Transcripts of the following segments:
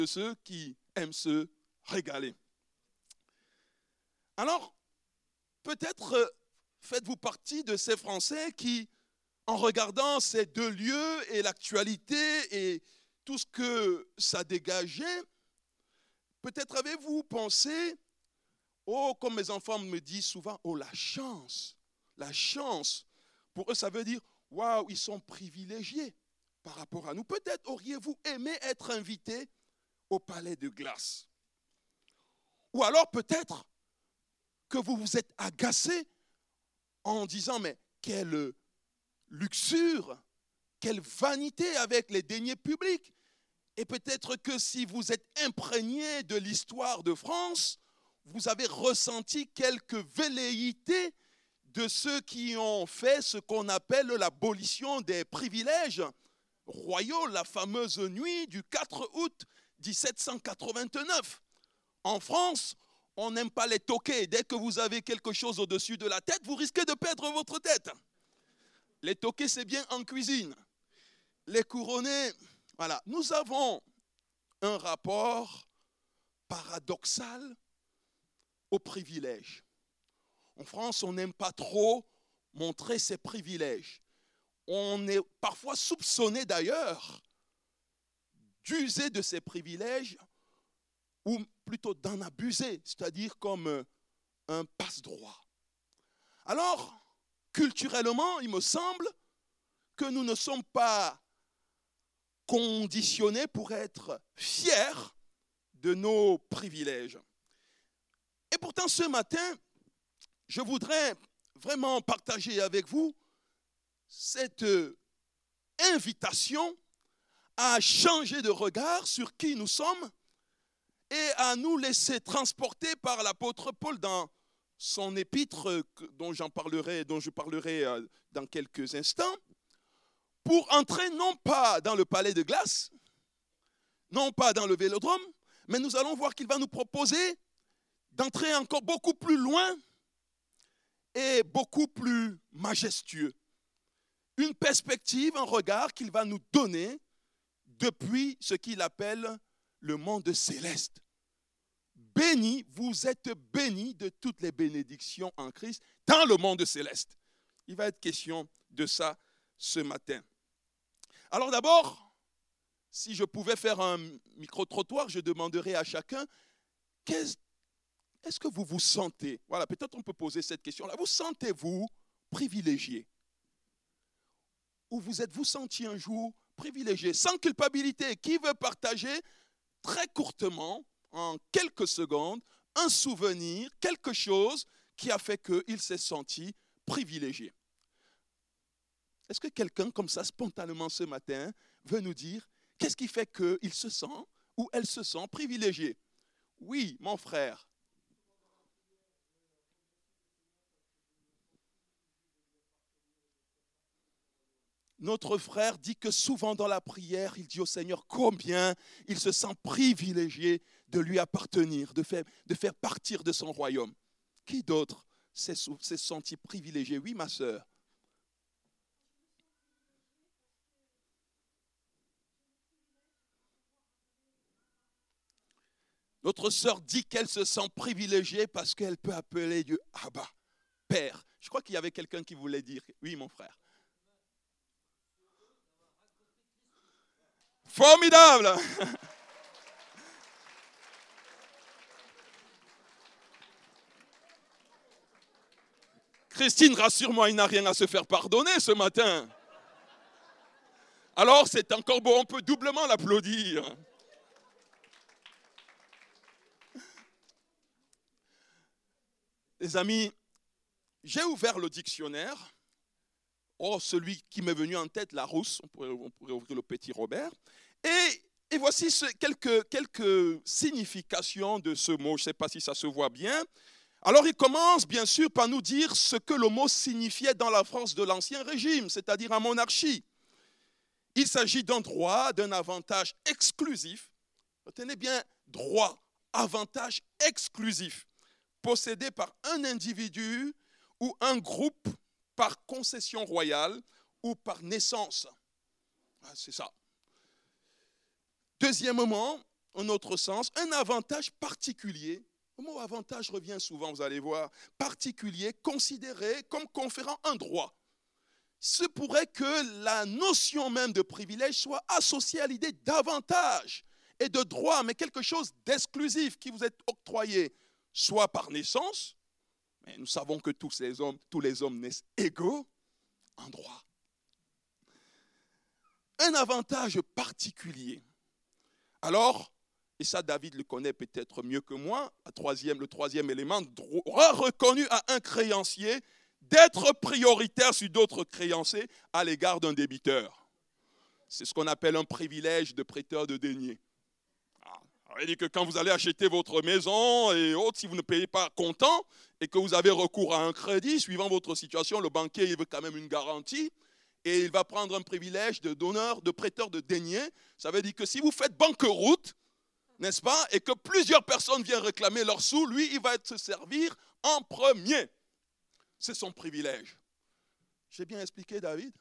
de ceux qui aiment se régaler. Alors, peut-être faites-vous partie de ces Français qui, en regardant ces deux lieux et l'actualité et tout ce que ça dégageait, peut-être avez-vous pensé, oh, comme mes enfants me disent souvent, oh, la chance. La chance. Pour eux, ça veut dire, waouh, ils sont privilégiés par rapport à nous. Peut-être auriez-vous aimé être invité au Palais de Glace. Ou alors peut-être que vous vous êtes agacé en disant, mais quelle luxure, quelle vanité avec les deniers publics. Et peut-être que si vous êtes imprégné de l'histoire de France, vous avez ressenti quelques velléités de ceux qui ont fait ce qu'on appelle l'abolition des privilèges royaux, la fameuse nuit du 4 août 1789. En France, on n'aime pas les toqués. Dès que vous avez quelque chose au-dessus de la tête, vous risquez de perdre votre tête. Les toqués, c'est bien en cuisine. Les couronnés, voilà. Nous avons un rapport paradoxal aux privilèges. En France, on n'aime pas trop montrer ses privilèges. On est parfois soupçonné d'ailleurs d'user de ces privilèges ou plutôt d'en abuser, c'est-à-dire comme un passe-droit. Alors, culturellement, il me semble que nous ne sommes pas conditionnés pour être fiers de nos privilèges. Et pourtant, ce matin, je voudrais vraiment partager avec vous cette invitation à changer de regard sur qui nous sommes et à nous laisser transporter par l'apôtre Paul dans son épître dont je parlerai dans quelques instants, pour entrer non pas dans le palais de glace, non pas dans le vélodrome, mais nous allons voir qu'il va nous proposer d'entrer encore beaucoup plus loin et beaucoup plus majestueux. Une perspective, un regard qu'il va nous donner depuis ce qu'il appelle le monde céleste. Bénis, vous êtes bénis de toutes les bénédictions en Christ dans le monde céleste. Il va être question de ça ce matin. Alors d'abord, si je pouvais faire un micro-trottoir, je demanderais à chacun, est-ce que vous vous sentez, voilà, peut-être on peut poser cette question-là, vous sentez-vous privilégié? Ou vous êtes-vous senti un jour privilégié, sans culpabilité? Qui veut partager très courtement, en quelques secondes, un souvenir, quelque chose qui a fait qu'il s'est senti privilégié? Est-ce que quelqu'un comme ça, spontanément ce matin, veut nous dire qu'est-ce qui fait qu'il se sent ou elle se sent privilégiée? Oui, mon frère. Notre frère dit que souvent dans la prière, il dit au Seigneur combien il se sent privilégié de lui appartenir, de faire partir de son royaume. Qui d'autre s'est senti privilégié? Oui, ma sœur. Notre sœur dit qu'elle se sent privilégiée parce qu'elle peut appeler Dieu Abba, Père. Je crois qu'il y avait quelqu'un qui voulait dire. Oui, mon frère. Formidable! Christine, rassure-moi, il n'a rien à se faire pardonner ce matin. Alors c'est encore beau, on peut doublement l'applaudir. Les amis, j'ai ouvert le dictionnaire. Oh, celui qui m'est venu en tête, Larousse, on pourrait ouvrir le petit Robert. Et voici quelques significations de ce mot. Je ne sais pas si ça se voit bien. Alors, il commence bien sûr par nous dire ce que le mot signifiait dans la France de l'Ancien Régime, c'est-à-dire la monarchie. Il s'agit d'un droit, d'un avantage exclusif. Retenez bien, droit, avantage exclusif, possédé par un individu ou un groupe par concession royale ou par naissance. C'est ça. Deuxièmement, un autre sens, un avantage particulier. Le mot avantage revient souvent, vous allez voir. Particulier, considéré comme conférant un droit. Ce pourrait que la notion même de privilège soit associée à l'idée d'avantage et de droit, mais quelque chose d'exclusif qui vous est octroyé, soit par naissance, mais nous savons que tous les hommes naissent égaux en droit. Un avantage particulier. Alors, et ça David le connaît peut-être mieux que moi, le troisième élément, droit reconnu à un créancier d'être prioritaire sur d'autres créanciers à l'égard d'un débiteur. C'est ce qu'on appelle un privilège de prêteur de deniers. Il dit que quand vous allez acheter votre maison et autres, si vous ne payez pas comptant et que vous avez recours à un crédit, suivant votre situation, le banquier il veut quand même une garantie et il va prendre un privilège de donneur, de prêteur de deniers. Ça veut dire que si vous faites banqueroute, n'est-ce pas, et que plusieurs personnes viennent réclamer leurs sous, lui, il va se servir en premier. C'est son privilège. J'ai bien expliqué, David?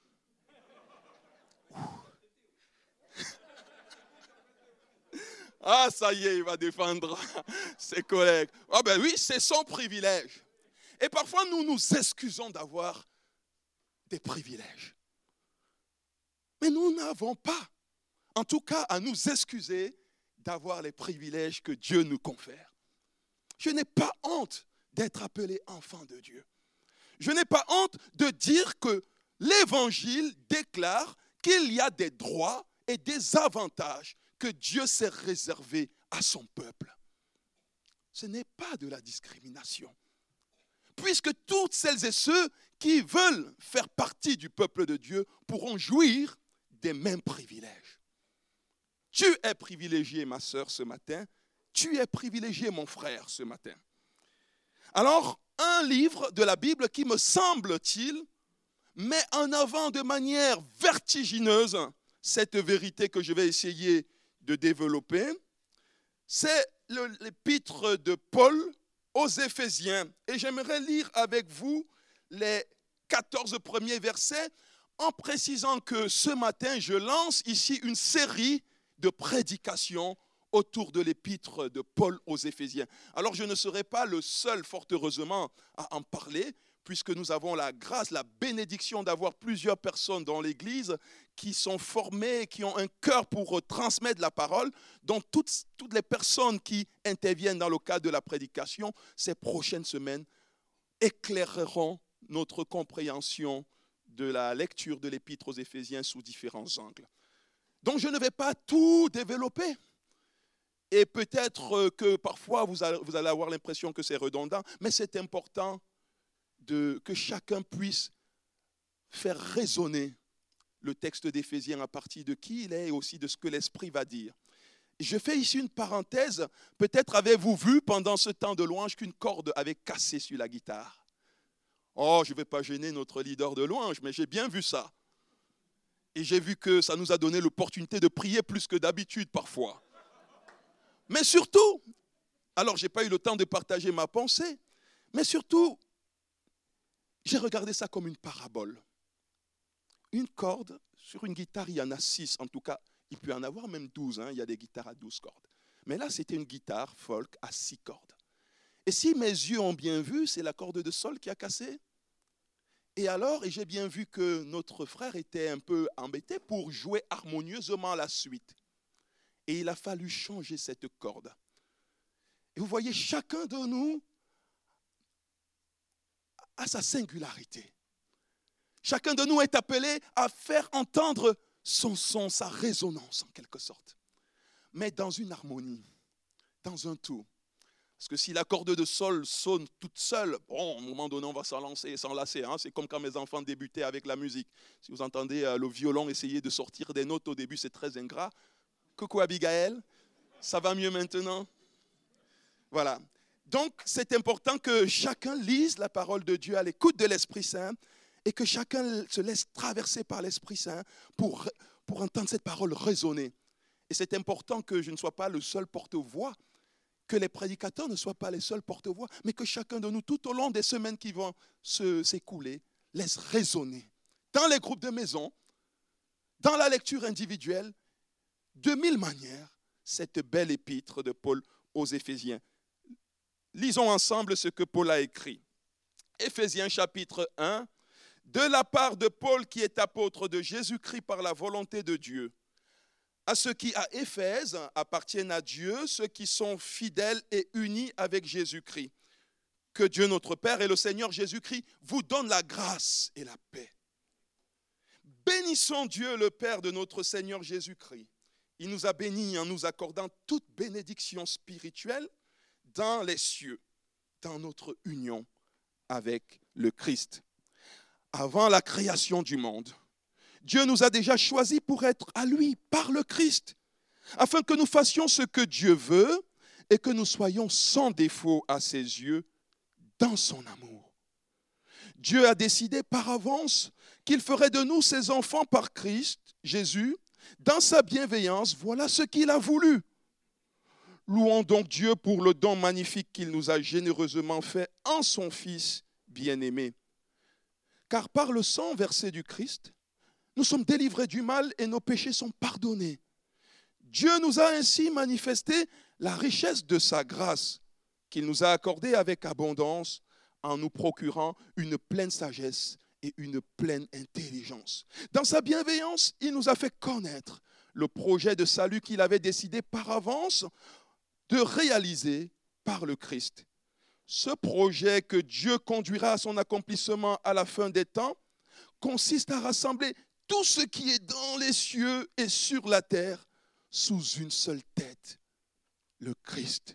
Ah, ça y est, il va défendre ses collègues. Ah ben oui, c'est son privilège. Et parfois, nous nous excusons d'avoir des privilèges. Mais nous n'avons pas, en tout cas, à nous excuser d'avoir les privilèges que Dieu nous confère. Je n'ai pas honte d'être appelé enfant de Dieu. Je n'ai pas honte de dire que l'Évangile déclare qu'il y a des droits et des avantages que Dieu s'est réservé à son peuple. Ce n'est pas de la discrimination. Puisque toutes celles et ceux qui veulent faire partie du peuple de Dieu pourront jouir des mêmes privilèges. Tu es privilégié, ma sœur, ce matin. Tu es privilégié, mon frère, ce matin. Alors, un livre de la Bible qui, me semble-t-il, met en avant de manière vertigineuse cette vérité que je vais essayer de développer, c'est l'épître de Paul aux Éphésiens. Et j'aimerais lire avec vous les 14 premiers versets en précisant que ce matin, je lance ici une série de prédications autour de l'épître de Paul aux Éphésiens. Alors je ne serai pas le seul, fort heureusement, à en parler, puisque nous avons la grâce, la bénédiction d'avoir plusieurs personnes dans l'Église qui sont formées, qui ont un cœur pour transmettre la parole, dont toutes les personnes qui interviennent dans le cadre de la prédication, ces prochaines semaines, éclaireront notre compréhension de la lecture de l'Épître aux Éphésiens sous différents angles. Donc je ne vais pas tout développer. Et peut-être que parfois vous allez avoir l'impression que c'est redondant, mais c'est important que chacun puisse faire résonner le texte d'Éphésiens à partir de qui il est et aussi de ce que l'Esprit va dire. Je fais ici une parenthèse. Peut-être avez-vous vu pendant ce temps de louange qu'une corde avait cassé sur la guitare. Oh, je ne vais pas gêner notre leader de louange, mais j'ai bien vu ça. Et j'ai vu que ça nous a donné l'opportunité de prier plus que d'habitude parfois. Mais surtout, alors je n'ai pas eu le temps de partager ma pensée, mais surtout, j'ai regardé ça comme une parabole. Une corde, sur une guitare, il y en a 6. En tout cas, il peut y en avoir même 12. Il y a des guitares à 12 cordes. Mais là, c'était une guitare folk à 6 cordes. Et si mes yeux ont bien vu, c'est la corde de sol qui a cassé. Et alors, j'ai bien vu que notre frère était un peu embêté pour jouer harmonieusement la suite. Et il a fallu changer cette corde. Et vous voyez, chacun de nous a sa singularité. Chacun de nous est appelé à faire entendre son son, sa résonance en quelque sorte. Mais dans une harmonie, dans un tout. Parce que si la corde de sol sonne toute seule, bon, à un moment donné, on va s'enlacer. C'est comme quand mes enfants débutaient avec la musique. Si vous entendez le violon essayer de sortir des notes au début, c'est très ingrat. Coucou Abigail, ça va mieux maintenant? Voilà. Donc, c'est important que chacun lise la parole de Dieu à l'écoute de l'Esprit Saint et que chacun se laisse traverser par l'Esprit Saint pour entendre cette parole résonner. Et c'est important que je ne sois pas le seul porte-voix, que les prédicateurs ne soient pas les seuls porte-voix, mais que chacun de nous, tout au long des semaines qui vont s'écouler, laisse résonner dans les groupes de maison, dans la lecture individuelle, de mille manières, cette belle épître de Paul aux Éphésiens. Lisons ensemble ce que Paul a écrit. Éphésiens chapitre 1. De la part de Paul qui est apôtre de Jésus-Christ par la volonté de Dieu, à ceux qui à Éphèse appartiennent à Dieu, ceux qui sont fidèles et unis avec Jésus-Christ. Que Dieu notre Père et le Seigneur Jésus-Christ vous donnent la grâce et la paix. Bénissons Dieu le Père de notre Seigneur Jésus-Christ. Il nous a bénis en nous accordant toute bénédiction spirituelle dans les cieux, dans notre union avec le Christ. Avant la création du monde, Dieu nous a déjà choisis pour être à lui, par le Christ, afin que nous fassions ce que Dieu veut et que nous soyons sans défaut à ses yeux dans son amour. Dieu a décidé par avance qu'il ferait de nous ses enfants par Christ, Jésus, dans sa bienveillance. Voilà ce qu'il a voulu. Louons donc Dieu pour le don magnifique qu'il nous a généreusement fait en son Fils bien-aimé. Car par le sang versé du Christ, nous sommes délivrés du mal et nos péchés sont pardonnés. Dieu nous a ainsi manifesté la richesse de sa grâce qu'il nous a accordée avec abondance en nous procurant une pleine sagesse et une pleine intelligence. Dans sa bienveillance, il nous a fait connaître le projet de salut qu'il avait décidé par avance de réaliser par le Christ. Ce projet que Dieu conduira à son accomplissement à la fin des temps consiste à rassembler tout ce qui est dans les cieux et sur la terre sous une seule tête, le Christ.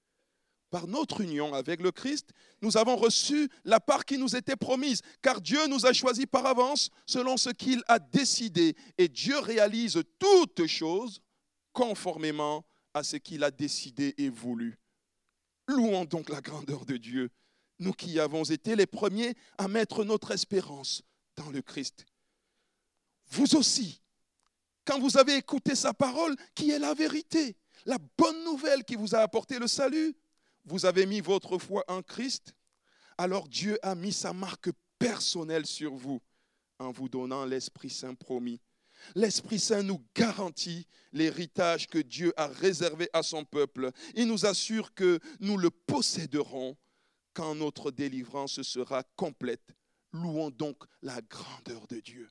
Par notre union avec le Christ, nous avons reçu la part qui nous était promise, car Dieu nous a choisis par avance selon ce qu'il a décidé, et Dieu réalise toutes choses conformément à ce qu'il a décidé et voulu. Louons donc la grandeur de Dieu, nous qui avons été les premiers à mettre notre espérance dans le Christ. Vous aussi, quand vous avez écouté sa parole, qui est la vérité, la bonne nouvelle qui vous a apporté le salut, vous avez mis votre foi en Christ, alors Dieu a mis sa marque personnelle sur vous en vous donnant l'Esprit Saint promis. L'Esprit Saint nous garantit l'héritage que Dieu a réservé à son peuple. Il nous assure que nous le posséderons quand notre délivrance sera complète. Louons donc la grandeur de Dieu.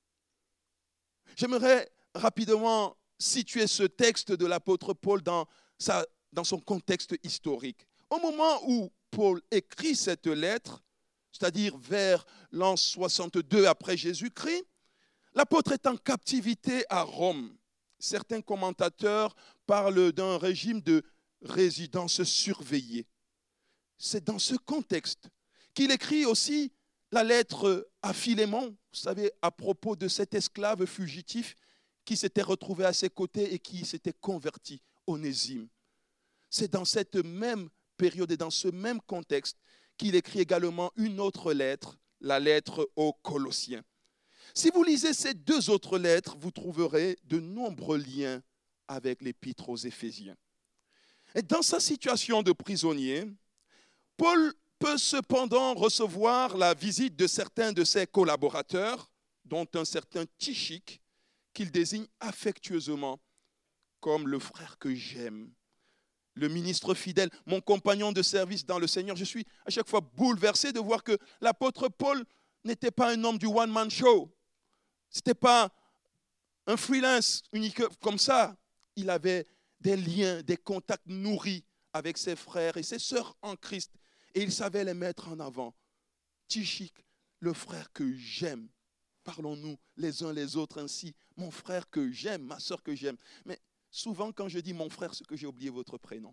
J'aimerais rapidement situer ce texte de l'apôtre Paul dans son contexte historique. Au moment où Paul écrit cette lettre, c'est-à-dire vers l'an 62 après Jésus-Christ, l'apôtre est en captivité à Rome. Certains commentateurs parlent d'un régime de résidence surveillée. C'est dans ce contexte qu'il écrit aussi la lettre à Philémon, vous savez, à propos de cet esclave fugitif qui s'était retrouvé à ses côtés et qui s'était converti, Onésime. C'est dans cette même période et dans ce même contexte qu'il écrit également une autre lettre, la lettre aux Colossiens. Si vous lisez ces deux autres lettres, vous trouverez de nombreux liens avec l'épître aux Éphésiens. Et dans sa situation de prisonnier, Paul peut cependant recevoir la visite de certains de ses collaborateurs, dont un certain Tychique, qu'il désigne affectueusement comme le frère que j'aime, le ministre fidèle, mon compagnon de service dans le Seigneur. Je suis à chaque fois bouleversé de voir que l'apôtre Paul n'était pas un homme du one-man show. Ce n'était pas un freelance unique comme ça. Il avait des liens, des contacts nourris avec ses frères et ses sœurs en Christ. Et il savait les mettre en avant. Tychique, le frère que j'aime. Parlons-nous les uns les autres ainsi. Mon frère que j'aime, ma sœur que j'aime. Mais souvent quand je dis mon frère, c'est que j'ai oublié votre prénom.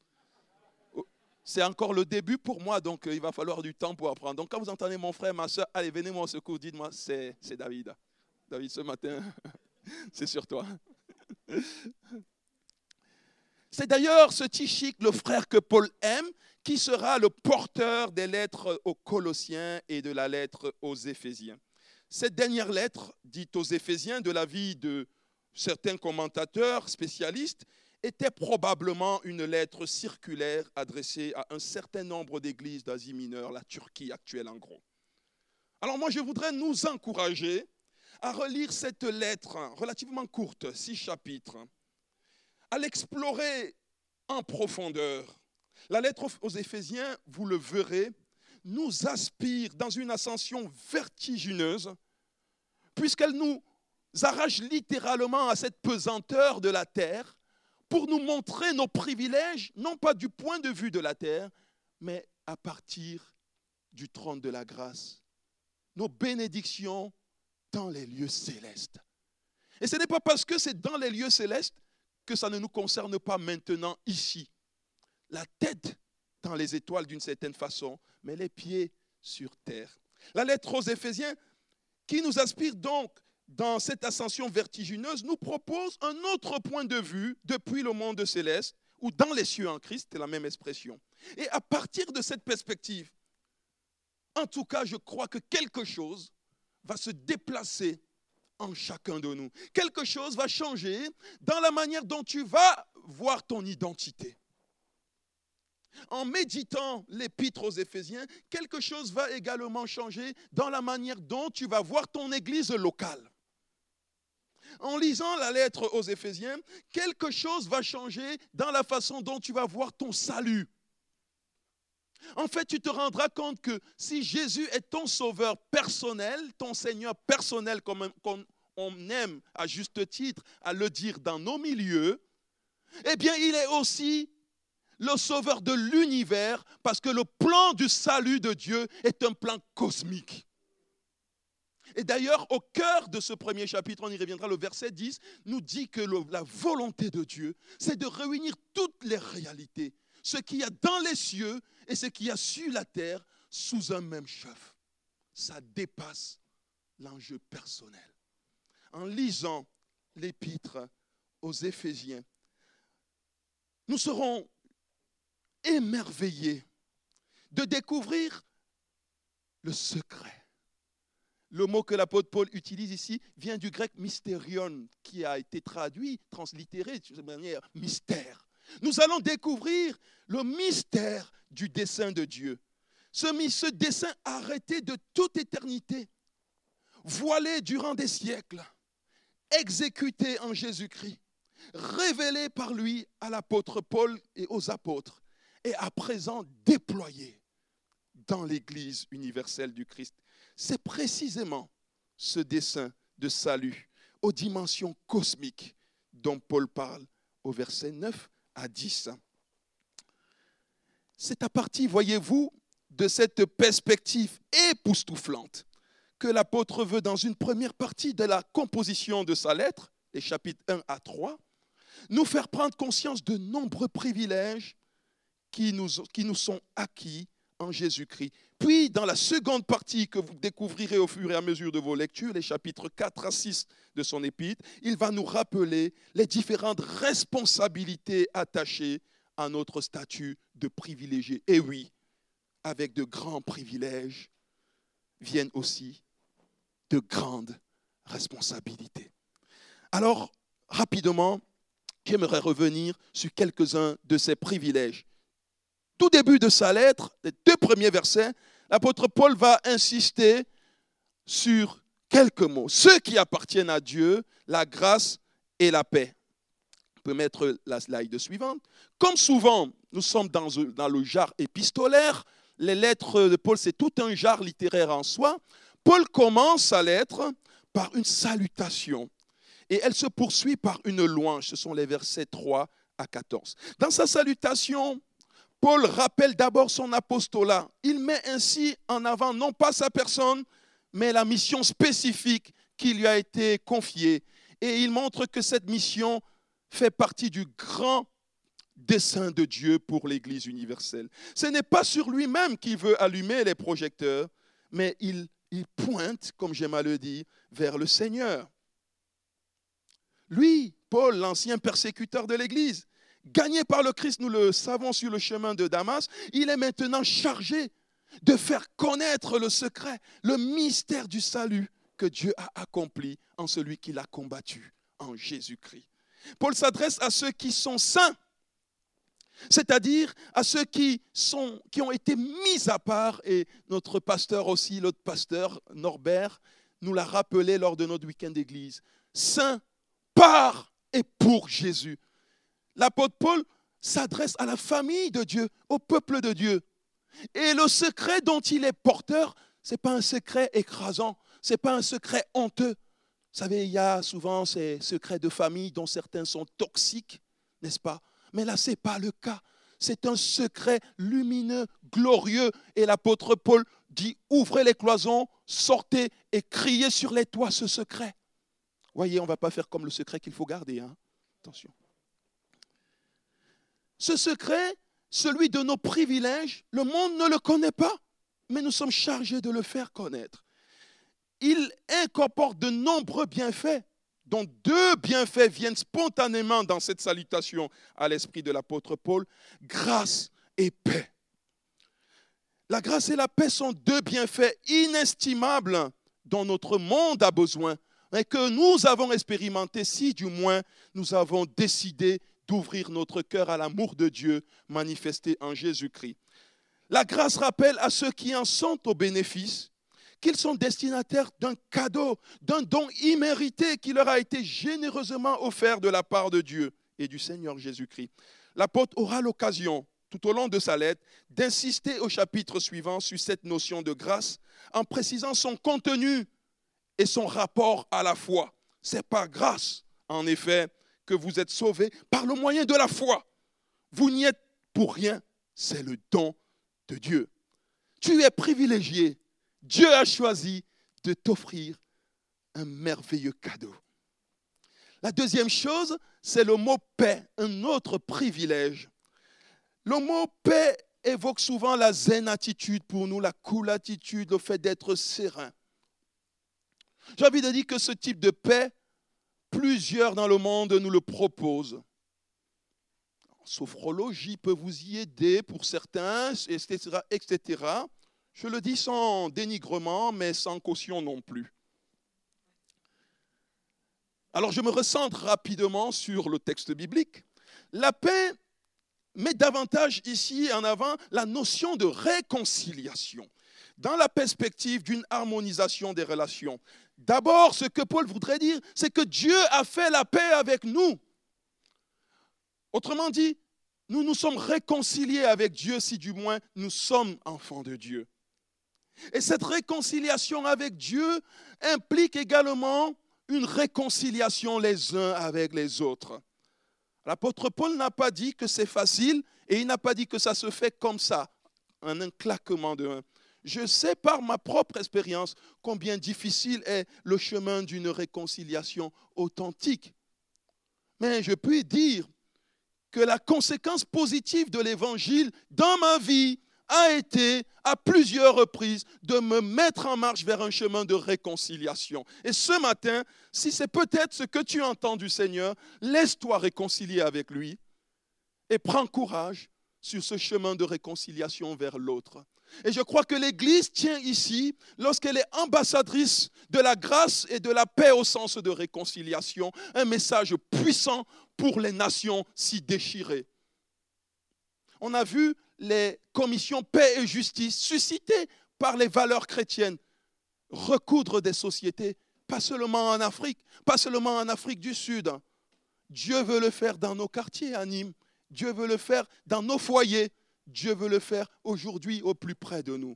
C'est encore le début pour moi, donc il va falloir du temps pour apprendre. Donc quand vous entendez mon frère, ma sœur, allez, venez-moi au secours, dites-moi, c'est David. David, ce matin, c'est sur toi. C'est d'ailleurs ce Tychique, le frère que Paul aime, qui sera le porteur des lettres aux Colossiens et de la lettre aux Éphésiens. Cette dernière lettre, dite aux Éphésiens, de l'avis de certains commentateurs spécialistes, était probablement une lettre circulaire adressée à un certain nombre d'églises d'Asie mineure, la Turquie actuelle en gros. Alors moi, je voudrais nous encourager à relire cette lettre relativement courte, 6 chapitres, à l'explorer en profondeur. La lettre aux Éphésiens, vous le verrez, nous aspire dans une ascension vertigineuse, puisqu'elle nous arrache littéralement à cette pesanteur de la terre pour nous montrer nos privilèges, non pas du point de vue de la terre, mais à partir du trône de la grâce. Nos bénédictions dans les lieux célestes. Et ce n'est pas parce que c'est dans les lieux célestes que ça ne nous concerne pas maintenant ici. La tête dans les étoiles d'une certaine façon, mais les pieds sur terre. La lettre aux Éphésiens, qui nous aspire donc dans cette ascension vertigineuse, nous propose un autre point de vue depuis le monde céleste, ou dans les cieux en Christ, c'est la même expression. Et à partir de cette perspective, en tout cas, je crois que quelque chose va se déplacer en chacun de nous. Quelque chose va changer dans la manière dont tu vas voir ton identité. En méditant l'épître aux Éphésiens, quelque chose va également changer dans la manière dont tu vas voir ton église locale. En lisant la lettre aux Éphésiens, quelque chose va changer dans la façon dont tu vas voir ton salut. En fait, tu te rendras compte que si Jésus est ton sauveur personnel, ton Seigneur personnel, comme on aime à juste titre à le dire dans nos milieux, eh bien, il est aussi le sauveur de l'univers, parce que le plan du salut de Dieu est un plan cosmique. Et d'ailleurs, au cœur de ce premier chapitre, on y reviendra, le verset 10 nous dit que la volonté de Dieu, c'est de réunir toutes les réalités, ce qu'il y a dans les cieux et ce qu'il y a sur la terre, sous un même chef. Ça dépasse l'enjeu personnel. En lisant l'épître aux Éphésiens, nous serons émerveillés de découvrir le secret. Le mot que l'apôtre Paul utilise ici vient du grec mystérion, qui a été traduit, translittéré de manière mystère. Nous allons découvrir le mystère du dessein de Dieu. Ce dessein arrêté de toute éternité, voilé durant des siècles, exécuté en Jésus-Christ, révélé par lui à l'apôtre Paul et aux apôtres, et à présent déployé dans l'Église universelle du Christ. C'est précisément ce dessein de salut aux dimensions cosmiques dont Paul parle au verset 9 à 10. C'est à partir, voyez-vous, de cette perspective époustouflante que l'apôtre veut, dans une première partie de la composition de sa lettre, les chapitres 1 à 3, nous faire prendre conscience de nombreux privilèges qui nous sont acquis en Jésus-Christ. Puis, dans la seconde partie que vous découvrirez au fur et à mesure de vos lectures, les chapitres 4 à 6 de son épître, il va nous rappeler les différentes responsabilités attachées à notre statut de privilégié. Et oui, avec de grands privilèges viennent aussi de grandes responsabilités. Alors, rapidement, j'aimerais revenir sur quelques-uns de ces privilèges. Tout début de sa lettre, les 2 premiers versets, l'apôtre Paul va insister sur quelques mots. Ceux qui appartiennent à Dieu, la grâce et la paix. On peut mettre la slide suivante. Comme souvent, nous sommes dans le genre épistolaire. Les lettres de Paul, c'est tout un genre littéraire en soi. Paul commence sa lettre par une salutation. Et elle se poursuit par une louange. Ce sont les versets 3 à 14. Dans sa salutation, Paul rappelle d'abord son apostolat. Il met ainsi en avant non pas sa personne, mais la mission spécifique qui lui a été confiée. Et il montre que cette mission fait partie du grand dessein de Dieu pour l'Église universelle. Ce n'est pas sur lui-même qu'il veut allumer les projecteurs, mais il pointe, comme j'aime à le dire, vers le Seigneur. Lui, Paul, l'ancien persécuteur de l'Église, gagné par le Christ, nous le savons, sur le chemin de Damas, il est maintenant chargé de faire connaître le secret, le mystère du salut que Dieu a accompli en celui qu'il a combattu, en Jésus-Christ. Paul s'adresse à ceux qui sont saints, c'est-à-dire à ceux qui ont été mis à part, et notre pasteur aussi, l'autre pasteur, Norbert, nous l'a rappelé lors de notre week-end d'église. Saints par et pour Jésus. l'apôtre Paul s'adresse à la famille de Dieu, au peuple de Dieu. Et le secret dont il est porteur, ce n'est pas un secret écrasant, ce n'est pas un secret honteux. Vous savez, il y a souvent ces secrets de famille dont certains sont toxiques, n'est-ce pas? Mais là, ce n'est pas le cas. C'est un secret lumineux, glorieux. Et l'apôtre Paul dit, ouvrez les cloisons, sortez et criez sur les toits ce secret. Voyez, on ne va pas faire comme le secret qu'il faut garder. Hein. Attention. Ce secret, celui de nos privilèges, le monde ne le connaît pas, mais nous sommes chargés de le faire connaître. Il incorpore de nombreux bienfaits, dont 2 bienfaits viennent spontanément dans cette salutation à l'esprit de l'apôtre Paul, grâce et paix. La grâce et la paix sont 2 bienfaits inestimables dont notre monde a besoin et que nous avons expérimenté si du moins nous avons décidé d'ouvrir notre cœur à l'amour de Dieu manifesté en Jésus-Christ. La grâce rappelle à ceux qui en sont au bénéfice qu'ils sont destinataires d'un cadeau, d'un don immérité qui leur a été généreusement offert de la part de Dieu et du Seigneur Jésus-Christ. L'apôtre aura l'occasion, tout au long de sa lettre, d'insister au chapitre suivant sur cette notion de grâce en précisant son contenu et son rapport à la foi. C'est par grâce, en effet, que vous êtes sauvés par le moyen de la foi. Vous n'y êtes pour rien, c'est le don de Dieu. Tu es privilégié. Dieu a choisi de t'offrir un merveilleux cadeau. La deuxième chose, c'est le mot paix, un autre privilège. Le mot paix évoque souvent la zen attitude pour nous, la cool attitude, le fait d'être serein. J'ai envie de dire que ce type de paix, plusieurs dans le monde nous le proposent. La sophrologie peut vous y aider pour certains, etc., etc. Je le dis sans dénigrement, mais sans caution non plus. Alors je me recentre rapidement sur le texte biblique. La paix met davantage ici en avant la notion de réconciliation, dans la perspective d'une harmonisation des relations. D'abord, ce que Paul voudrait dire, c'est que Dieu a fait la paix avec nous. Autrement dit, nous nous sommes réconciliés avec Dieu si du moins nous sommes enfants de Dieu. Et cette réconciliation avec Dieu implique également une réconciliation les uns avec les autres. L'apôtre Paul n'a pas dit que c'est facile et il n'a pas dit que ça se fait comme ça, en un claquement de mains. Je sais par ma propre expérience combien difficile est le chemin d'une réconciliation authentique. Mais je peux dire que la conséquence positive de l'évangile dans ma vie a été à plusieurs reprises de me mettre en marche vers un chemin de réconciliation. Et ce matin, si c'est peut-être ce que tu entends du Seigneur, laisse-toi réconcilier avec lui et prends courage sur ce chemin de réconciliation vers l'autre. Et je crois que l'Église tient ici, lorsqu'elle est ambassadrice de la grâce et de la paix au sens de réconciliation, un message puissant pour les nations si déchirées. On a vu les commissions paix et justice suscitées par les valeurs chrétiennes recoudre des sociétés, pas seulement en Afrique, pas seulement en Afrique du Sud. Dieu veut le faire dans nos quartiers à Nîmes. Dieu veut le faire dans nos foyers. Dieu veut le faire aujourd'hui au plus près de nous.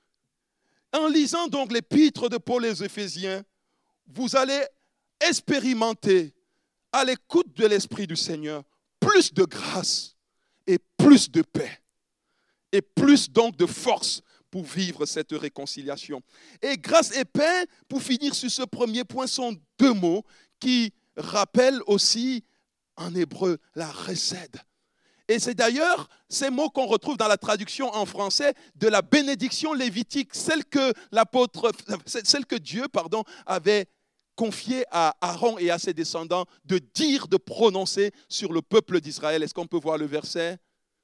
En lisant donc l'épître de Paul aux Éphésiens, vous allez expérimenter à l'écoute de l'Esprit du Seigneur plus de grâce et plus de paix et plus donc de force pour vivre cette réconciliation. Et grâce et paix, pour finir sur ce premier point, sont 2 mots qui rappellent aussi en hébreu la chesed. Et c'est d'ailleurs ces mots qu'on retrouve dans la traduction en français de la bénédiction lévitique, celle que Dieu avait confiée à Aaron et à ses descendants de dire, de prononcer sur le peuple d'Israël. Est-ce qu'on peut voir le verset ?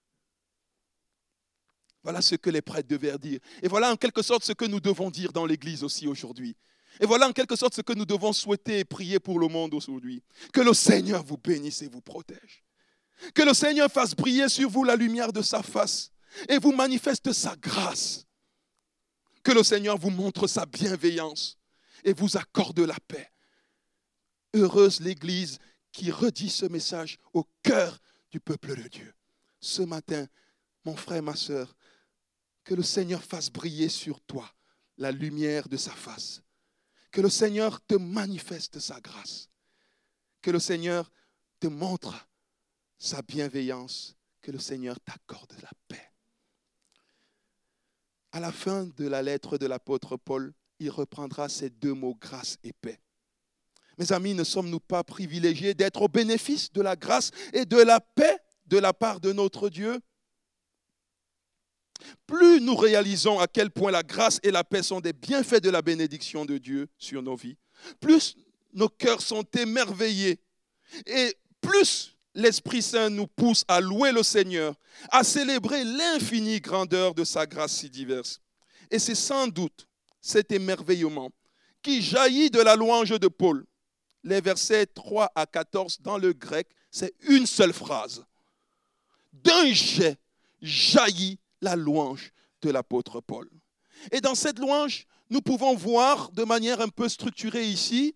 Voilà ce que les prêtres devaient dire. Et voilà en quelque sorte ce que nous devons dire dans l'Église aussi aujourd'hui. Et voilà en quelque sorte ce que nous devons souhaiter et prier pour le monde aujourd'hui. Que le Seigneur vous bénisse et vous protège. Que le Seigneur fasse briller sur vous la lumière de sa face et vous manifeste sa grâce. Que le Seigneur vous montre sa bienveillance et vous accorde la paix. Heureuse l'Église qui redit ce message au cœur du peuple de Dieu. Ce matin, mon frère, ma sœur, que le Seigneur fasse briller sur toi la lumière de sa face. Que le Seigneur te manifeste sa grâce. Que le Seigneur te montre sa bienveillance. Que le Seigneur t'accorde la paix. À la fin de la lettre de l'apôtre Paul, il reprendra ces deux mots, grâce et paix. Mes amis, ne sommes-nous pas privilégiés d'être au bénéfice de la grâce et de la paix de la part de notre Dieu? Plus nous réalisons à quel point la grâce et la paix sont des bienfaits de la bénédiction de Dieu sur nos vies, plus nos cœurs sont émerveillés et plus l'Esprit Saint nous pousse à louer le Seigneur, à célébrer l'infinie grandeur de sa grâce si diverse. Et c'est sans doute cet émerveillement qui jaillit de la louange de Paul. Les versets 3 à 14 dans le grec, c'est une seule phrase. D'un jet jaillit la louange de l'apôtre Paul. Et dans cette louange, nous pouvons voir de manière un peu structurée ici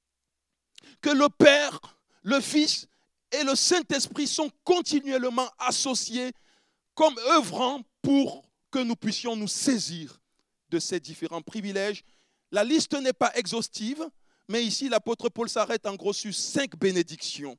que le Père, le Fils et le Saint-Esprit sont continuellement associés comme œuvrant pour que nous puissions nous saisir de ces différents privilèges. La liste n'est pas exhaustive, mais ici l'apôtre Paul s'arrête en gros sur 5 bénédictions.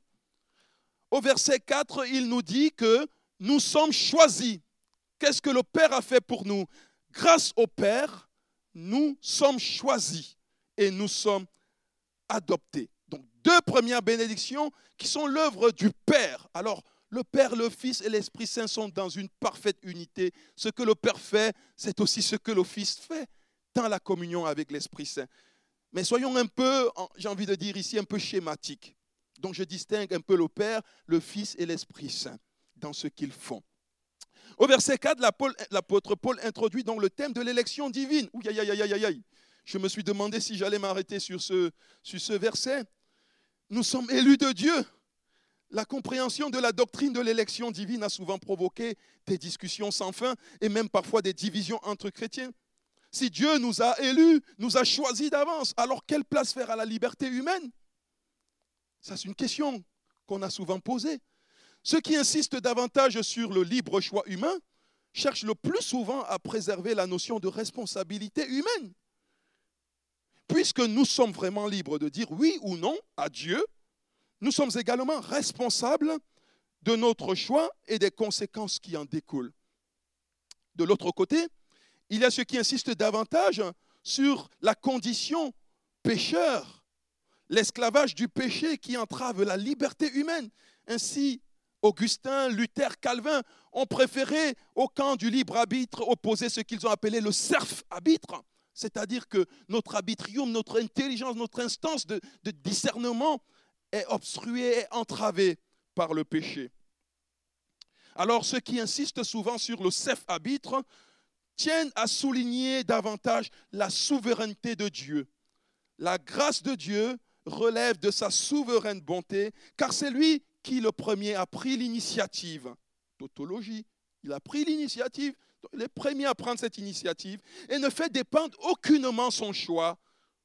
Au verset 4, il nous dit que nous sommes choisis. Qu'est-ce que le Père a fait pour nous? Grâce au Père, nous sommes choisis et nous sommes adoptés. Donc, 2 premières bénédictions qui sont l'œuvre du Père. Alors, le Père, le Fils et l'Esprit Saint sont dans une parfaite unité. Ce que le Père fait, c'est aussi ce que le Fils fait dans la communion avec l'Esprit Saint. Mais soyons un peu, j'ai envie de dire ici, un peu schématiques. Donc, je distingue un peu le Père, le Fils et l'Esprit Saint dans ce qu'ils font. Au verset 4, l'apôtre Paul introduit donc le thème de l'élection divine. Ouh, aïe, aïe, aïe, aïe, aïe. Je me suis demandé si j'allais m'arrêter sur ce verset. Nous sommes élus de Dieu. La compréhension de la doctrine de l'élection divine a souvent provoqué des discussions sans fin et même parfois des divisions entre chrétiens. Si Dieu nous a élus, nous a choisis d'avance, alors quelle place faire à la liberté humaine? Ça, c'est une question qu'on a souvent posée. Ceux qui insistent davantage sur le libre choix humain cherchent le plus souvent à préserver la notion de responsabilité humaine. Puisque nous sommes vraiment libres de dire oui ou non à Dieu, nous sommes également responsables de notre choix et des conséquences qui en découlent. De l'autre côté, il y a ceux qui insistent davantage sur la condition pécheur, l'esclavage du péché qui entrave la liberté humaine. Ainsi, Augustin, Luther, Calvin ont préféré au camp du libre arbitre opposer ce qu'ils ont appelé le serf arbitre, c'est-à-dire que notre arbitrium, notre intelligence, notre instance de discernement est obstruée et entravée par le péché. Alors ceux qui insistent souvent sur le serf arbitre tiennent à souligner davantage la souveraineté de Dieu. La grâce de Dieu relève de sa souveraine bonté, car c'est lui qui le premier a pris l'initiative. Tautologie, il a pris l'initiative, il est premier à prendre cette initiative et ne fait dépendre aucunement son choix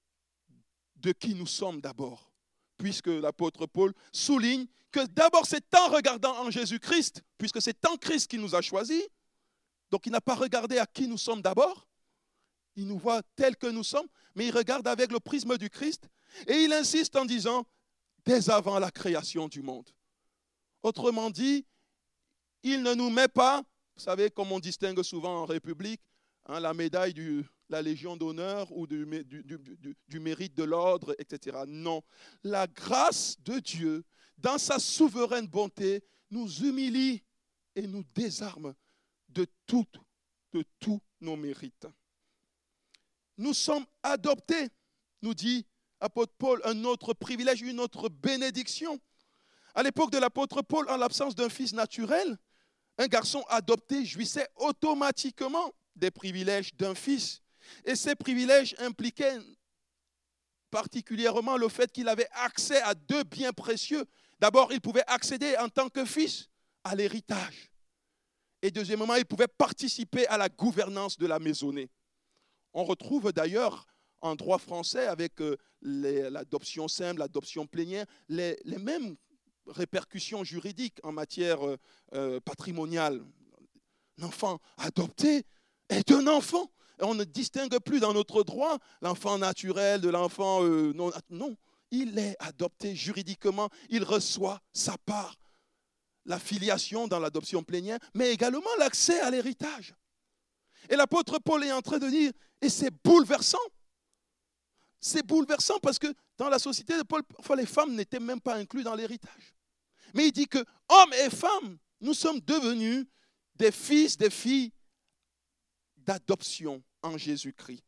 de qui nous sommes d'abord. Puisque l'apôtre Paul souligne que d'abord c'est en regardant en Jésus-Christ, puisque c'est en Christ qui nous a choisis, donc il n'a pas regardé à qui nous sommes d'abord, il nous voit tels que nous sommes, mais il regarde avec le prisme du Christ et il insiste en disant dès avant la création du monde. Autrement dit, il ne nous met pas, vous savez, comme on distingue souvent en République, la médaille de la Légion d'honneur ou du mérite de l'ordre, etc. Non, la grâce de Dieu, dans sa souveraine bonté, nous humilie et nous désarme de tous nos mérites. Nous sommes adoptés, nous dit apôtre Paul, un autre privilège, une autre bénédiction. À l'époque de l'apôtre Paul, en l'absence d'un fils naturel, un garçon adopté jouissait automatiquement des privilèges d'un fils. Et ces privilèges impliquaient particulièrement le fait qu'il avait accès à 2 biens précieux. D'abord, il pouvait accéder en tant que fils à l'héritage. Et deuxièmement, il pouvait participer à la gouvernance de la maisonnée. On retrouve d'ailleurs en droit français avec l'adoption simple, l'adoption plénière, les mêmes répercussions juridiques en matière patrimoniale. L'enfant adopté est un enfant. Et on ne distingue plus dans notre droit l'enfant naturel de l'enfant non. Non, il est adopté juridiquement. Il reçoit sa part. La filiation dans l'adoption plénière, mais également l'accès à l'héritage. Et l'apôtre Paul est en train de dire, et c'est bouleversant. C'est bouleversant parce que dans la société de Paul, parfois les femmes n'étaient même pas incluses dans l'héritage. Mais il dit que hommes et femmes, nous sommes devenus des fils, des filles d'adoption en Jésus-Christ.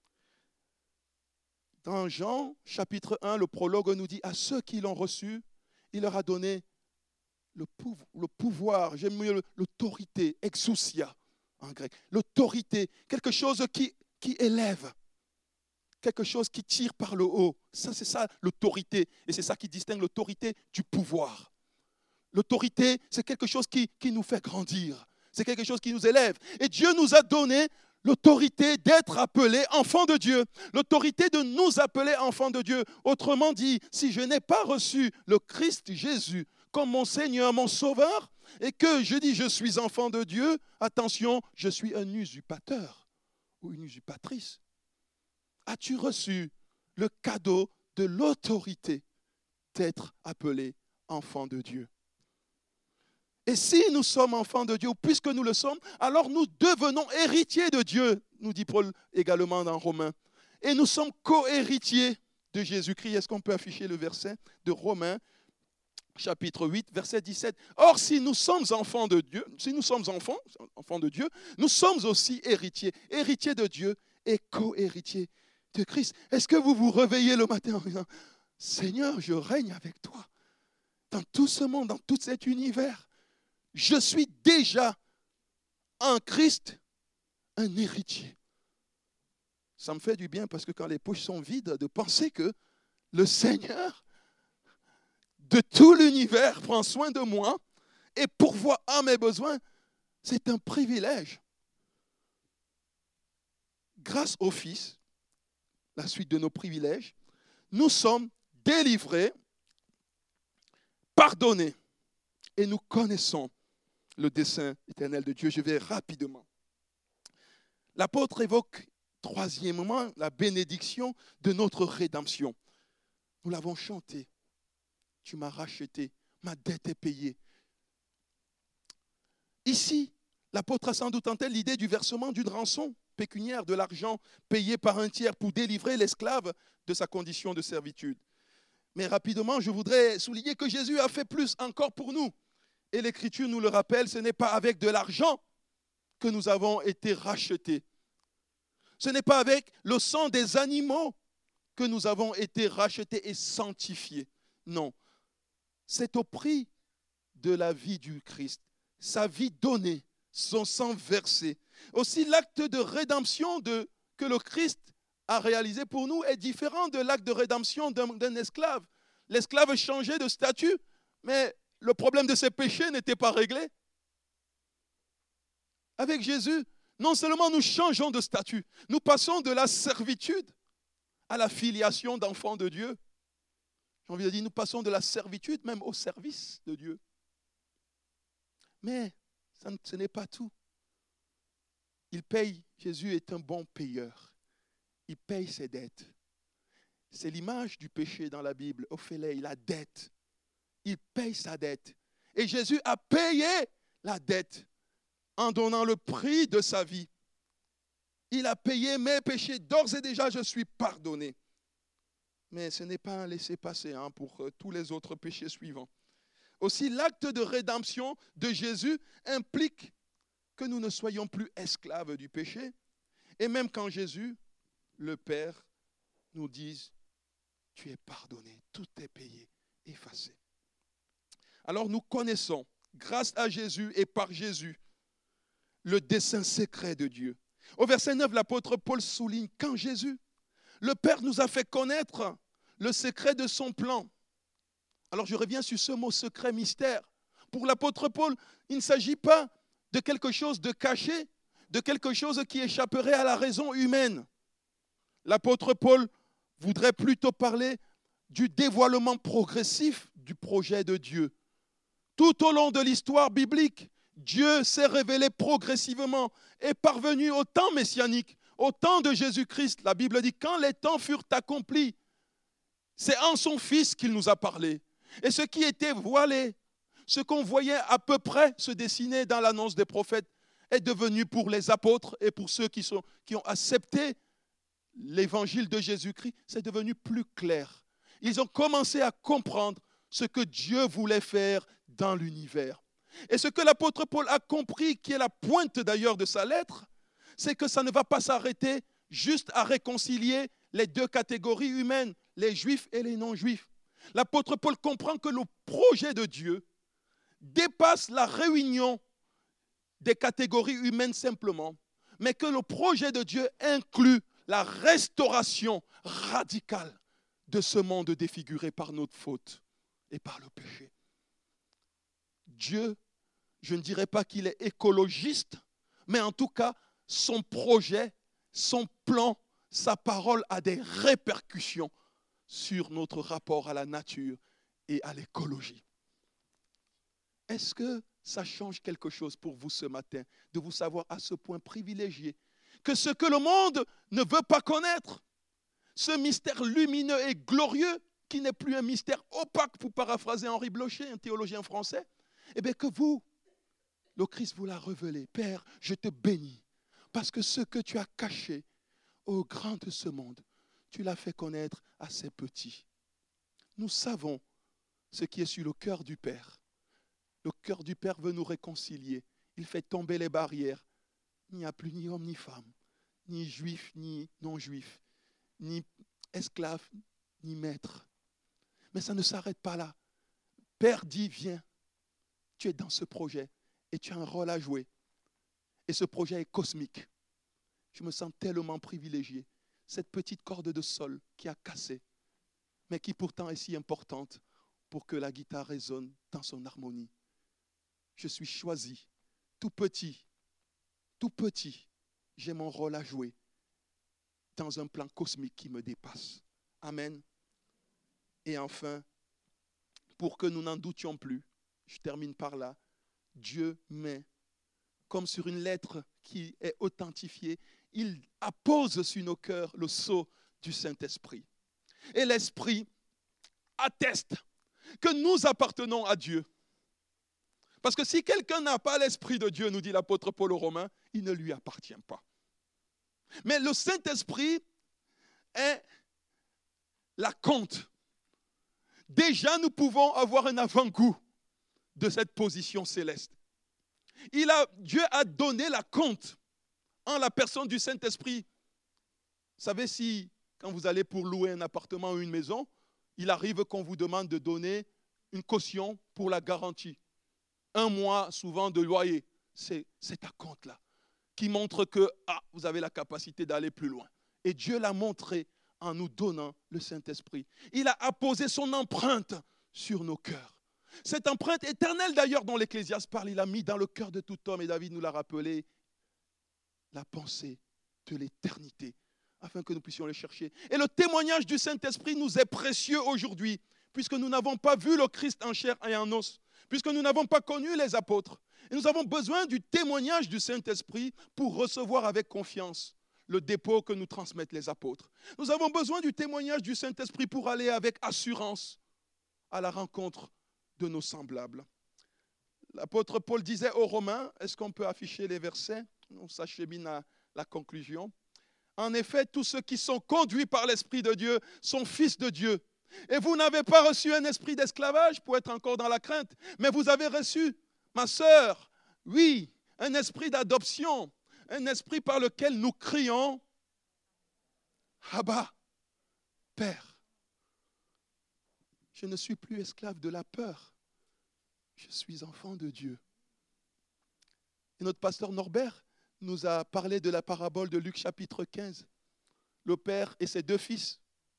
Dans Jean, chapitre 1, le prologue nous dit, à ceux qui l'ont reçu, il leur a donné le pouvoir, j'aime mieux l'autorité, exousia en grec. L'autorité, quelque chose qui élève, quelque chose qui tire par le haut. Ça, c'est ça l'autorité. Et c'est ça qui distingue l'autorité du pouvoir. L'autorité, c'est quelque chose qui nous fait grandir. C'est quelque chose qui nous élève. Et Dieu nous a donné l'autorité d'être appelés enfants de Dieu. L'autorité de nous appeler enfants de Dieu. Autrement dit, si je n'ai pas reçu le Christ Jésus comme mon Seigneur, mon Sauveur, et que je dis je suis enfant de Dieu, attention, je suis un usurpateur ou une usurpatrice. As-tu reçu le cadeau de l'autorité d'être appelé enfant de Dieu? Et si nous sommes enfants de Dieu, ou puisque nous le sommes, alors nous devenons héritiers de Dieu, nous dit Paul également dans Romains. Et nous sommes co-héritiers de Jésus-Christ. Est-ce qu'on peut afficher le verset de Romains, chapitre 8, verset 17. Or, si nous sommes enfants de Dieu, si nous sommes enfants de Dieu, nous sommes aussi héritiers, héritiers de Dieu et co-héritiers de Christ. Est-ce que vous vous réveillez le matin en disant, Seigneur, je règne avec toi dans tout ce monde, dans tout cet univers. Je suis déjà en Christ un héritier. Ça me fait du bien parce que quand les poches sont vides, de penser que le Seigneur de tout l'univers prend soin de moi et pourvoit à mes besoins, c'est un privilège. Grâce au Fils, la suite de nos privilèges, nous sommes délivrés, pardonnés et nous connaissons le dessein éternel de Dieu. Je vais rapidement. L'apôtre évoque troisièmement la bénédiction de notre rédemption. Nous l'avons chanté. Tu m'as racheté, ma dette est payée. Ici, l'apôtre a sans doute en tête l'idée du versement d'une rançon pécuniaire, de l'argent payé par un tiers pour délivrer l'esclave de sa condition de servitude. Mais rapidement, je voudrais souligner que Jésus a fait plus encore pour nous. Et l'Écriture nous le rappelle, ce n'est pas avec de l'argent que nous avons été rachetés. Ce n'est pas avec le sang des animaux que nous avons été rachetés et sanctifiés. Non. C'est au prix de la vie du Christ, sa vie donnée, son sang versé. Aussi, l'acte de rédemption que le Christ a réalisé pour nous est différent de l'acte de rédemption d'un esclave. L'esclave changeait de statut, mais le problème de ses péchés n'était pas réglé. Avec Jésus, non seulement nous changeons de statut, nous passons de la servitude à la filiation d'enfants de Dieu. J'ai envie de dire, nous passons de la servitude même au service de Dieu. Mais ce n'est pas tout. Il paye, Jésus est un bon payeur. Il paye ses dettes. C'est l'image du péché dans la Bible. Ophélie, la dette. Il paye sa dette. Et Jésus a payé la dette en donnant le prix de sa vie. Il a payé mes péchés. D'ores et déjà, je suis pardonné. Mais ce n'est pas un laissez-passer pour tous les autres péchés suivants. Aussi, l'acte de rédemption de Jésus implique que nous ne soyons plus esclaves du péché. Et même quand Jésus, le Père, nous dise, tu es pardonné, tout est payé, effacé. Alors nous connaissons, grâce à Jésus et par Jésus, le dessein secret de Dieu. Au verset 9, l'apôtre Paul souligne qu'en Jésus, le Père nous a fait connaître le secret de son plan. Alors je reviens sur ce mot secret, mystère. Pour l'apôtre Paul, il ne s'agit pas de quelque chose de caché, de quelque chose qui échapperait à la raison humaine. L'apôtre Paul voudrait plutôt parler du dévoilement progressif du projet de Dieu Tout au long de l'histoire biblique, Dieu s'est révélé progressivement et parvenu au temps messianique, au temps de Jésus-Christ. La Bible dit, quand les temps furent accomplis, c'est en son Fils qu'il nous a parlé. Et ce qui était voilé, ce qu'on voyait à peu près se dessiner dans l'annonce des prophètes, est devenu pour les apôtres et pour ceux qui ont accepté l'évangile de Jésus-Christ, c'est devenu plus clair. Ils ont commencé à comprendre ce que Dieu voulait faire dans l'univers. Et ce que l'apôtre Paul a compris, qui est la pointe d'ailleurs de sa lettre, c'est que ça ne va pas s'arrêter juste à réconcilier les deux catégories humaines, les juifs et les non-juifs. L'apôtre Paul comprend que le projet de Dieu dépasse la réunion des catégories humaines simplement, mais que le projet de Dieu inclut la restauration radicale de ce monde défiguré par notre faute et par le péché. Dieu, je ne dirais pas qu'il est écologiste, mais en tout cas, son projet, son plan, sa parole a des répercussions sur notre rapport à la nature et à l'écologie. Est-ce que ça change quelque chose pour vous ce matin de vous savoir à ce point privilégié que ce que le monde ne veut pas connaître, ce mystère lumineux et glorieux qui n'est plus un mystère opaque, pour paraphraser Henri Blocher, un théologien français, eh bien que vous, le Christ vous l'a révélé. Père, je te bénis parce que ce que tu as caché aux grands de ce monde, tu l'as fait connaître à ces petits. Nous savons ce qui est sur le cœur du Père. Le cœur du Père veut nous réconcilier. Il fait tomber les barrières. Il n'y a plus ni homme ni femme, ni juif ni non-juif, ni esclave ni maître. Mais ça ne s'arrête pas là. Père dit, viens, tu es dans ce projet et tu as un rôle à jouer. Et ce projet est cosmique. Je me sens tellement privilégié. Cette petite corde de sol qui a cassé, mais qui pourtant est si importante pour que la guitare résonne dans son harmonie. Je suis choisi, tout petit, j'ai mon rôle à jouer dans un plan cosmique qui me dépasse. Amen. Et enfin, pour que nous n'en doutions plus, je termine par là, Dieu met, comme sur une lettre qui est authentifiée, il appose sur nos cœurs le sceau du Saint-Esprit. Et l'Esprit atteste que nous appartenons à Dieu. Parce que si quelqu'un n'a pas l'Esprit de Dieu, nous dit l'apôtre Paul aux Romains, il ne lui appartient pas. Mais le Saint-Esprit est la compte. Déjà, nous pouvons avoir un avant-goût de cette position céleste. Dieu a donné la compte en la personne du Saint-Esprit. Vous savez, si quand vous allez pour louer un appartement ou une maison, il arrive qu'on vous demande de donner une caution pour la garantie. 1 mois souvent de loyer. C'est ta compte-là qui montre que vous avez la capacité d'aller plus loin. Et Dieu l'a montré en nous donnant le Saint-Esprit. Il a apposé son empreinte sur nos cœurs. Cette empreinte éternelle d'ailleurs dont l'Ecclésiaste parle, il a mis dans le cœur de tout homme, et David nous l'a rappelé, la pensée de l'éternité, afin que nous puissions le chercher. Et le témoignage du Saint-Esprit nous est précieux aujourd'hui, puisque nous n'avons pas vu le Christ en chair et en os, puisque nous n'avons pas connu les apôtres. Et nous avons besoin du témoignage du Saint-Esprit pour recevoir avec confiance le dépôt que nous transmettent les apôtres. Nous avons besoin du témoignage du Saint-Esprit pour aller avec assurance à la rencontre de nos semblables. L'apôtre Paul disait aux Romains, est-ce qu'on peut afficher les versets? On s'achemine à la conclusion. En effet, tous ceux qui sont conduits par l'Esprit de Dieu sont fils de Dieu. Et vous n'avez pas reçu un esprit d'esclavage pour être encore dans la crainte, mais vous avez reçu, ma sœur, oui, un esprit d'adoption, un esprit par lequel nous crions « Abba, Père ». Je ne suis plus esclave de la peur, je suis enfant de Dieu. Et notre pasteur Norbert nous a parlé de la parabole de Luc chapitre 15, le père et ses 2 fils,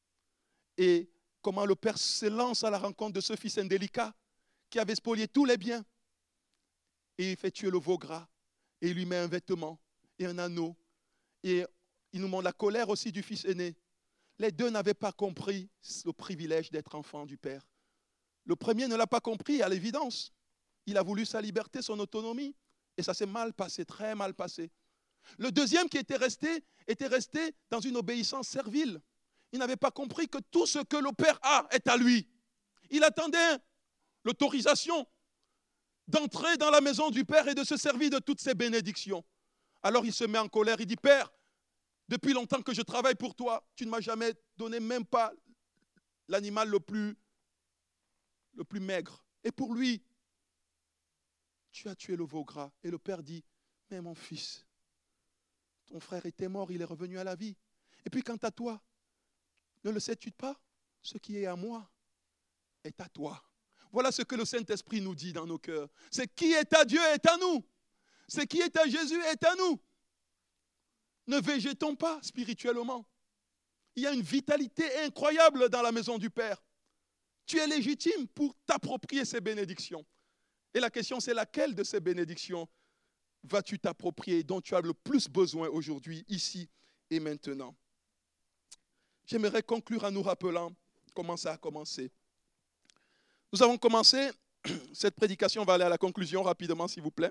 et comment le père se lance à la rencontre de ce fils indélicat qui avait spolié tous les biens. Et il fait tuer le veau gras, et il lui met un vêtement et un anneau. Et il nous montre la colère aussi du fils aîné. Les 2 n'avaient pas compris le privilège d'être enfant du Père. Le premier ne l'a pas compris à l'évidence. Il a voulu sa liberté, son autonomie. Et ça s'est mal passé, très mal passé. Le deuxième qui était resté dans une obéissance servile. Il n'avait pas compris que tout ce que le Père a est à lui. Il attendait l'autorisation d'entrer dans la maison du Père et de se servir de toutes ses bénédictions. Alors il se met en colère, il dit, Père, depuis longtemps que je travaille pour toi, tu ne m'as jamais donné même pas l'animal le plus maigre. Et pour lui, tu as tué le veau gras. Et le Père dit, mais mon fils, ton frère était mort, il est revenu à la vie. Et puis quant à toi, ne le sais-tu pas? Ce qui est à moi est à toi. Voilà ce que le Saint-Esprit nous dit dans nos cœurs. C'est qui est à Dieu est à nous. C'est qui est à Jésus est à nous. Ne végétons pas spirituellement. Il y a une vitalité incroyable dans la maison du Père. Tu es légitime pour t'approprier ces bénédictions. Et la question, c'est laquelle de ces bénédictions vas-tu t'approprier, dont tu as le plus besoin aujourd'hui, ici et maintenant? J'aimerais conclure en nous rappelant comment ça a commencé. Nous avons commencé, cette prédication, on va aller à la conclusion rapidement, s'il vous plaît,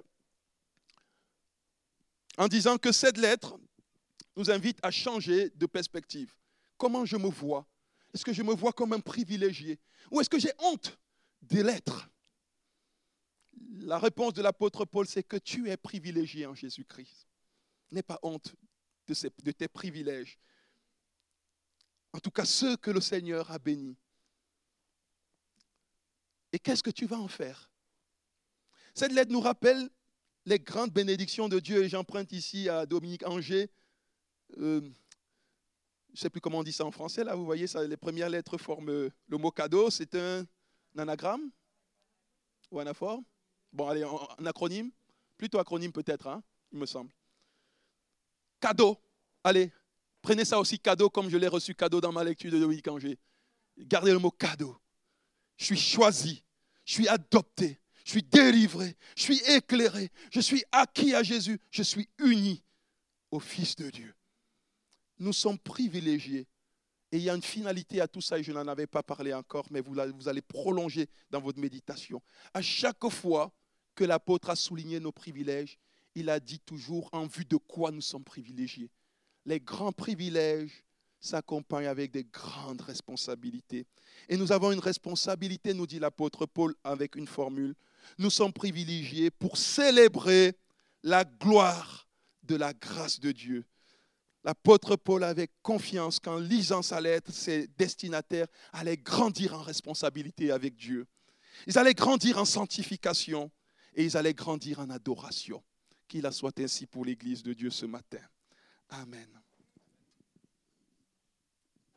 en disant que cette lettre nous invite à changer de perspective. Comment je me vois? Est-ce que je me vois comme un privilégié? Ou est-ce que j'ai honte de l'être? La réponse de l'apôtre Paul, c'est que tu es privilégié en Jésus-Christ. N'aie pas honte de tes privilèges. En tout cas, ceux que le Seigneur a bénis. Et qu'est-ce que tu vas en faire? Cette lettre nous rappelle les grandes bénédictions de Dieu. Et j'emprunte ici à Dominique Angers. Je ne sais plus comment on dit ça en français. Là, vous voyez, ça, les premières lettres forment le mot cadeau. C'est un anagramme ou anaphore. Bon, allez, un acronyme. Plutôt acronyme peut-être, hein, il me semble. Cadeau. Allez, prenez ça aussi cadeau comme je l'ai reçu cadeau dans ma lecture de Dominique Angers. Gardez le mot cadeau. Je suis choisi, je suis adopté, je suis délivré, je suis éclairé, je suis acquis à Jésus, je suis uni au Fils de Dieu. Nous sommes privilégiés. Et il y a une finalité à tout ça, et je n'en avais pas parlé encore, mais vous allez prolonger dans votre méditation. À chaque fois que l'apôtre a souligné nos privilèges, il a dit toujours en vue de quoi nous sommes privilégiés. Les grands privilèges s'accompagnent avec des grandes responsabilités. Et nous avons une responsabilité, nous dit l'apôtre Paul avec une formule. Nous sommes privilégiés pour célébrer la gloire de la grâce de Dieu. L'apôtre Paul avait confiance qu'en lisant sa lettre, ses destinataires allaient grandir en responsabilité avec Dieu. Ils allaient grandir en sanctification et ils allaient grandir en adoration. Qu'il en soit ainsi pour l'Église de Dieu ce matin. Amen.